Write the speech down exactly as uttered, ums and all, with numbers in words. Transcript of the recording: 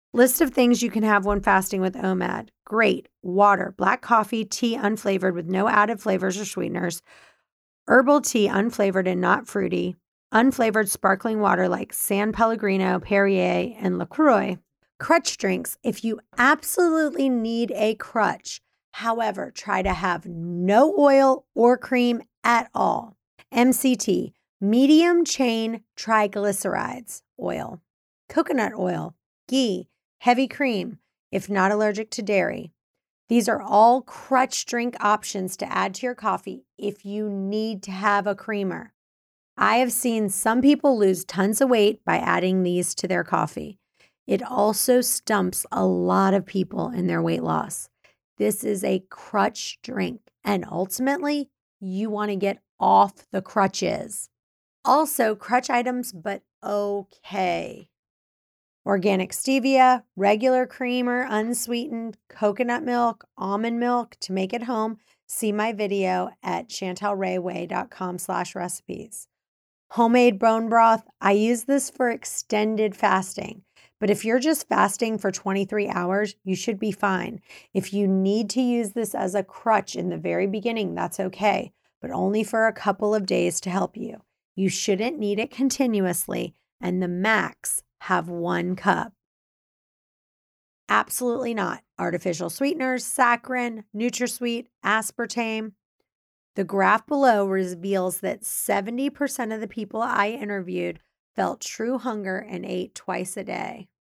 List of things you can have when fasting with O M A D. Great. Water, black coffee, tea unflavored with no added flavors or sweeteners, herbal tea unflavored and not fruity, unflavored sparkling water like San Pellegrino, Perrier, and LaCroix. Crutch drinks, if you absolutely need a crutch. However, try to have no oil or cream at all. M C T, medium chain triglycerides oil, coconut oil, ghee, heavy cream, if not allergic to dairy. These are all crutch drink options to add to your coffee if you need to have a creamer. I have seen some people lose tons of weight by adding these to their coffee. It also stumps a lot of people in their weight loss. This is a crutch drink, and ultimately, you want to get off the crutches. Also, crutch items, but okay. Organic stevia, regular cream or unsweetened, coconut milk, almond milk to make it home. See my video at chantelrayway.com slash recipes. Homemade bone broth. I use this for extended fasting, but if you're just fasting for twenty-three hours, you should be fine. If you need to use this as a crutch in the very beginning, that's okay, but only for a couple of days to help you. You shouldn't need it continuously, and the max have one cup. Absolutely not. Artificial sweeteners, saccharin, NutraSweet, aspartame. The graph below reveals that seventy percent of the people I interviewed felt true hunger and ate twice a day.